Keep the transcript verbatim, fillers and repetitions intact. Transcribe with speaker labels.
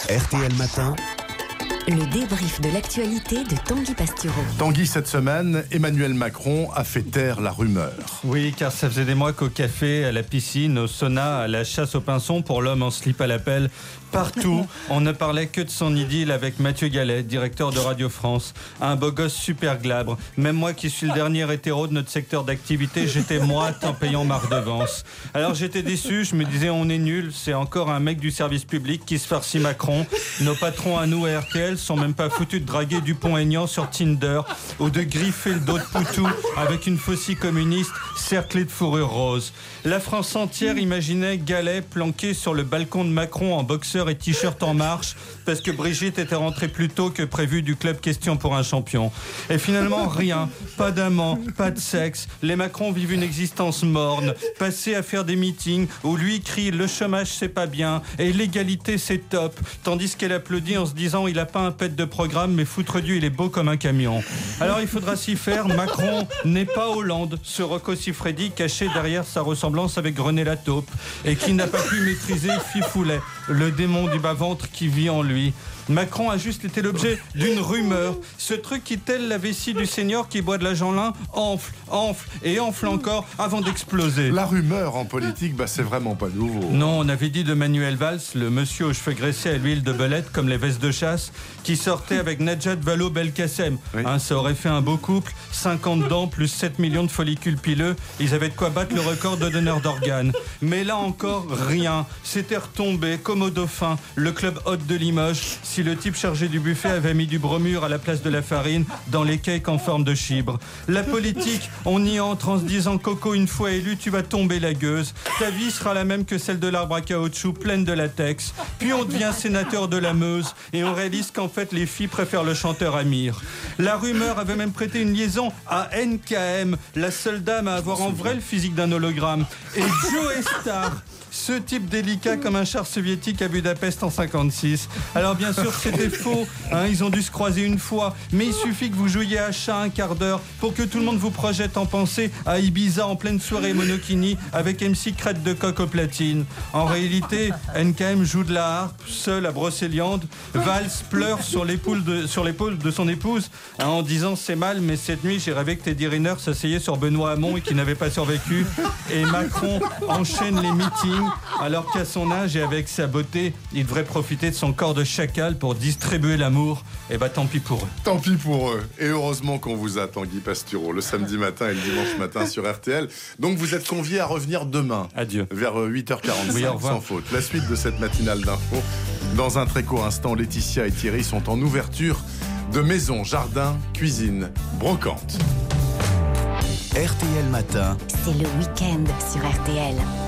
Speaker 1: R T L Matin.
Speaker 2: Le débrief de l'actualité de Tanguy Pastureau.
Speaker 3: Tanguy, cette semaine, Emmanuel Macron a fait taire la rumeur.
Speaker 4: Oui, car ça faisait des mois qu'au café, à la piscine, au sauna, à la chasse au pinson, pour l'homme en slip à la pelle, partout, on ne parlait que de son idylle avec Mathieu Gallet, directeur de Radio France. Un beau gosse super glabre. Même moi qui suis le dernier hétéro de notre secteur d'activité, j'étais moite en payant ma redevance. Alors j'étais déçu, je me disais on est nul, c'est encore un mec du service public qui se farcit Macron. Nos patrons à nous à R T L sont même pas foutus de draguer Dupont-Aignan sur Tinder ou de griffer le dos de Poutou avec une faucille communiste cerclée de fourrure rose. La France entière imaginait Gallet planqué sur le balcon de Macron en boxeur et t-shirt en marche parce que Brigitte était rentrée plus tôt que prévu du club Question pour un champion. Et finalement rien, pas d'amant, pas de sexe. Les Macron vivent une existence morne, passés à faire des meetings où lui crie le chômage c'est pas bien et l'égalité c'est top, tandis qu'elle applaudit en se disant il a pas un pet de programme mais foutre Dieu il est beau comme un camion. Alors il faudra s'y faire, Macron n'est pas Hollande, ce Rocco Siffredi caché derrière sa ressemblance avec René Lataupe et qui n'a pas pu maîtriser Fifoulet, le démon du bas-ventre qui vit en lui. Macron a juste été l'objet d'une rumeur. Ce truc qui, tel la vessie du senior qui boit de la Jeanlin, enfle, enfle et enfle encore avant d'exploser.
Speaker 3: La rumeur en politique, bah, c'est vraiment pas nouveau.
Speaker 4: Non, on avait dit de Manuel Valls, le monsieur aux cheveux graissés à l'huile de belette comme les vestes de chasse, qui sortait avec Najat Vallaud-Belkacem. Oui. Hein, ça aurait fait un beau couple, cinquante dents plus sept millions de follicules pileux. Ils avaient de quoi battre le record de donneur d'organes. Mais là encore, rien. C'était retombé comme au Dauphin, le club hôte de Limoges. Si le type chargé du buffet avait mis du bromure à la place de la farine dans les cakes en forme de chibre. La politique, on y entre en se disant Coco, une fois élu, tu vas tomber la gueuse. Ta vie sera la même que celle de l'arbre à caoutchouc, pleine de latex. Puis on devient sénateur de la Meuse et on réalise qu'en fait les filles préfèrent le chanteur Amir. La rumeur avait même prêté une liaison à N K M, la seule dame à avoir en vrai le physique d'un hologramme. Et Joe Star, ce type délicat comme un char soviétique à Budapest en cinquante-six. Alors bien sûr c'était faux, hein, ils ont dû se croiser une fois, mais il suffit que vous jouiez à chat un quart d'heure pour que tout le monde vous projette en pensée à Ibiza en pleine soirée monokini avec M C crête de coq aux platines. En réalité, N K M joue de la harpe, seul à Brocéliande. Valls pleure sur l'épaule de, sur l'épaule de son épouse, hein, en disant c'est mal, mais cette nuit j'ai rêvé que Teddy Riner s'asseyait sur Benoît Hamon et qu'il n'avait pas survécu. Et Macron enchaîne les meetings alors qu'à son âge et avec sa beauté, il devrait profiter de son corps de chacal pour distribuer l'amour. Et bah tant pis pour eux.
Speaker 3: Tant pis pour eux. Et heureusement qu'on vous a, Tanguy Pastureau, le samedi matin et le dimanche matin sur R T L. Donc vous êtes conviés à revenir demain.
Speaker 4: Adieu.
Speaker 3: Vers huit heures quarante-cinq,
Speaker 4: oui, au revoir.
Speaker 3: sans faute. La suite de cette matinale d'infos. Dans un très court instant, Laetitia et Thierry sont en ouverture de maison, jardin, cuisine, brocante.
Speaker 1: R T L Matin.
Speaker 2: C'est le week-end sur R T L.